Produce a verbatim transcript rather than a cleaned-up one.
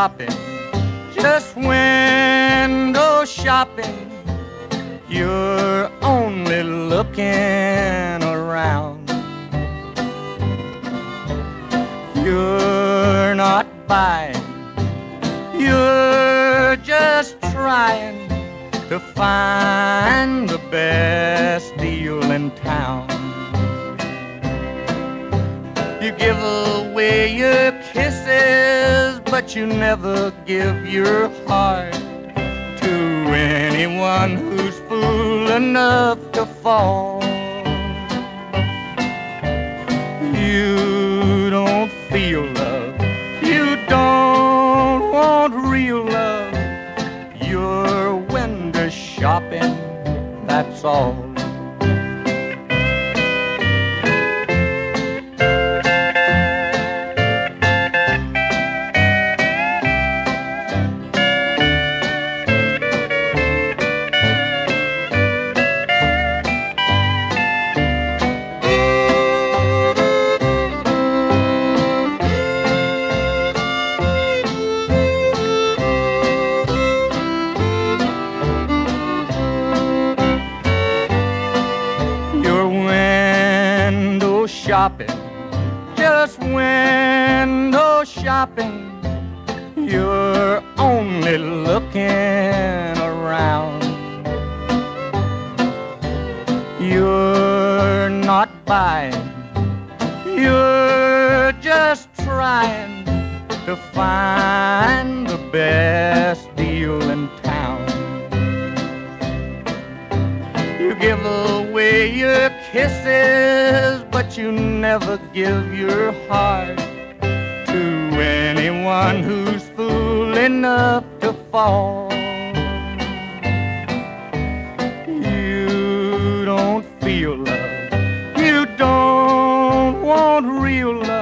shopping, just window shopping. You're only looking around. You're not buying, you're just trying to find the best deal in town. You give away your kisses, but you never give your heart to anyone who's fool enough to fall. You don't feel love, you don't want real love. You're window shopping, that's all. Shopping, just window shopping. You're only looking around. You're not buying, you're just trying to find the best deal in town. You give away your kisses, but you never give your heart to anyone who's fool enough to fall. You don't feel love, you don't want real love.